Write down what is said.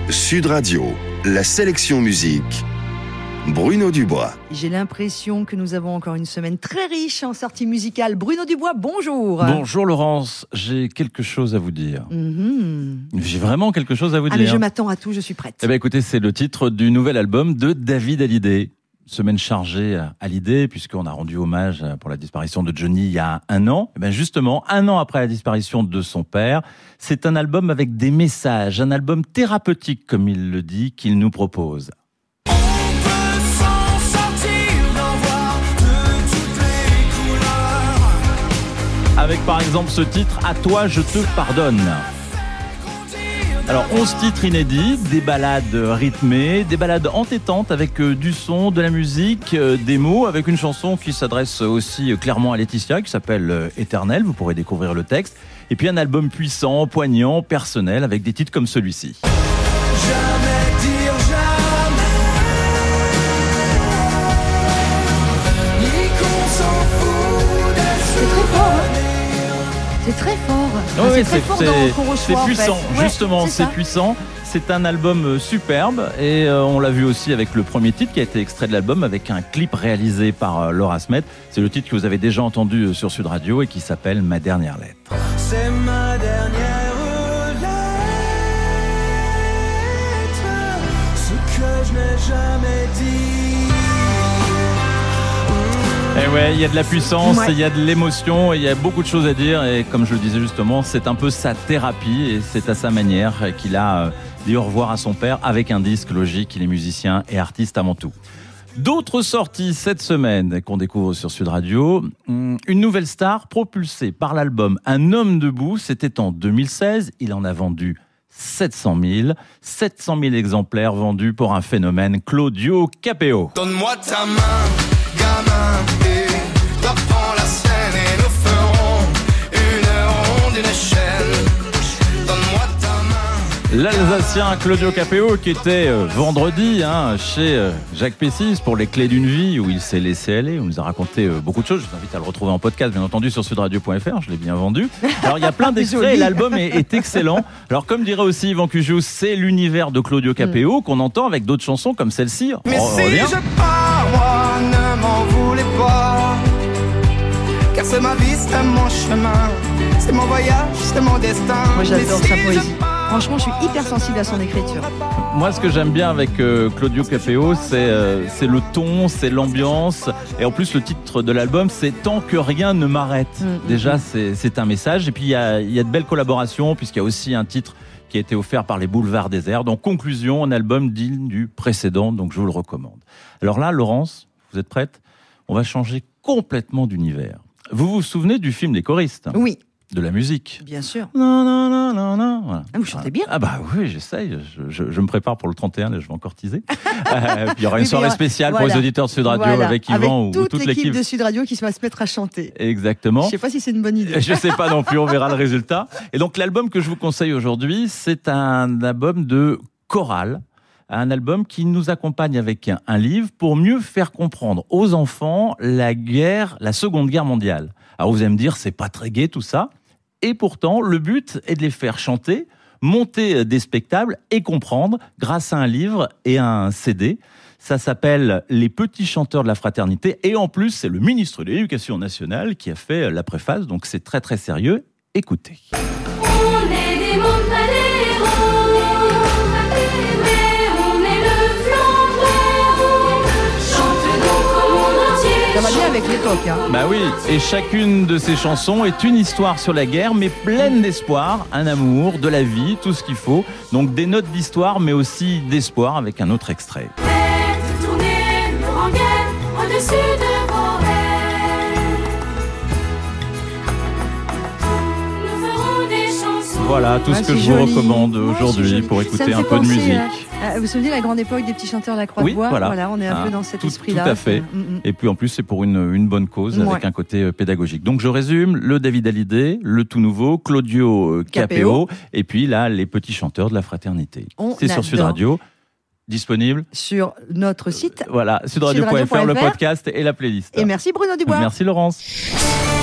Sud Radio, la sélection musique. Bruno Dubois. J'ai l'impression que nous avons encore une semaine très riche en sorties musicales. Bruno Dubois, bonjour. Bonjour Laurence, j'ai quelque chose à vous dire. J'ai vraiment quelque chose à vous dire. Mais je m'attends à tout, je suis prête. Eh bien écoutez, c'est le titre du nouvel album de David Hallyday. Semaine chargée à Hallyday, puisqu'on a rendu hommage pour la disparition de Johnny il y a un an. Et bien justement, un an après la disparition de son père, c'est un album avec des messages, un album thérapeutique, comme il le dit, qu'il nous propose. Avec par exemple ce titre « À toi je te pardonne ». Alors 11 titres inédits, des ballades rythmées, des ballades entêtantes avec du son, de la musique, des mots, avec une chanson qui s'adresse aussi clairement à Laetitia qui s'appelle « Éternel », vous pourrez découvrir le texte. Et puis un album puissant, poignant, personnel avec des titres comme celui-ci. Jamais dire jamais, ni qu'on s'en fout C'est très fort, hein. C'est très fort. Oui, c'est très fort qu'on reçoit. C'est puissant, en fait. justement, c'est puissant. C'est un album superbe et on l'a vu aussi avec le premier titre qui a été extrait de l'album avec un clip réalisé par Laura Smet. C'est le titre que vous avez déjà entendu sur Sud Radio et qui s'appelle « Ma dernière lettre ». C'est ma dernière lettre, ce que je n'ai jamais dit. Et ouais, il y a de la puissance, il y a de l'émotion, il y a beaucoup de choses à dire et comme je le disais justement, c'est un peu sa thérapie et c'est à sa manière qu'il a dit au revoir à son père avec un disque logique. Il est musicien et artiste avant tout. D'autres sorties cette semaine qu'on découvre sur Sud Radio. Une nouvelle star propulsée par l'album Un homme debout, c'était en 2016. Il en a vendu 700 000 exemplaires vendus pour un phénomène, Claudio Capéo. Donne-moi ta main, gamin, et reprends la scène et nous ferons une ronde, une échelle. Donne-moi ta main. L'Alsacien Claudio Capéo qui était vendredi chez Jacques Pessis pour Les Clés d'une vie où il s'est laissé aller, où il nous a raconté beaucoup de choses. Je vous invite à le retrouver en podcast bien entendu sur sudradio.fr, je l'ai bien vendu. Alors il y a plein d'extraits et l'album est excellent. Alors comme dirait aussi Yvan Cugius, c'est l'univers de Claudio Capéo qu'on entend avec d'autres chansons comme celle-ci. Mais si je pars, moi ne m'en voulez pas, car c'est ma vie, c'est mon chemin, c'est mon voyage, c'est mon destin. Moi j'adore Mais sa si poésie. je pars, Franchement, je suis hyper sensible à son écriture. Moi, ce que j'aime bien avec Claudio Capéo, c'est le ton, c'est l'ambiance. Et en plus, le titre de l'album, c'est « Tant que rien ne m'arrête ». Déjà, c'est un message. Et puis, il y a de belles collaborations, puisqu'il y a aussi un titre qui a été offert par les Boulevards Déserts. Donc, conclusion, un album digne du précédent. Donc, je vous le recommande. Alors là, Laurence, vous êtes prête ? On va changer complètement d'univers. Vous vous souvenez du film Les Choristes ? Oui. De la musique. Bien sûr. Non, non, non, non, non. Voilà. Ah, vous chantez bien. Ah bah oui, j'essaye. Je me prépare pour le 31, là, je vais encore teaser. Puis il y aura une soirée spéciale pour les auditeurs de Sud Radio avec Yvan ou toute l'équipe de Sud Radio qui va se mettre à chanter. Exactement. Je ne sais pas si c'est une bonne idée. Je ne sais pas non plus, on verra le résultat. Et donc l'album que je vous conseille aujourd'hui, c'est un album de chorale. Un album qui nous accompagne avec un livre pour mieux faire comprendre aux enfants la Seconde Guerre mondiale. Alors vous allez me dire, c'est pas très gai tout ça. Et pourtant, le but est de les faire chanter, monter des spectacles et comprendre grâce à un livre et à un CD. Ça s'appelle « Les petits chanteurs de la fraternité ». Et en plus, c'est le ministre de l'Éducation nationale qui a fait la préface. Donc c'est très très sérieux. Écoutez. On est des montaneros, mais on est le flambeau. Chante-nous au monde entier. Ça va bien avec l'époque. Bah oui, et chacune de ces chansons est une histoire sur la guerre, mais pleine d'espoir, un amour, de la vie, tout ce qu'il faut. Donc des notes d'histoire, mais aussi d'espoir avec un autre extrait. Faites tourner nos rengaines au-dessus de vos rêves. Nous ferons des chansons. Voilà, tout ce que je vous recommande aujourd'hui pour écouter un peu de musique. Vous vous souvenez la grande époque des petits chanteurs de la Croix-de-Bois ? Voilà, on est un peu dans cet esprit-là. Tout à fait. Et puis en plus, c'est pour une bonne cause avec un côté pédagogique. Donc je résume, le David Hallyday, le tout nouveau, Claudio Capéo, et puis là, les petits chanteurs de la fraternité. C'est sur Sud Radio. Disponible sur notre site. Voilà, sudradio.fr, le podcast et la playlist. Et merci Bruno Dubois. Merci Laurence.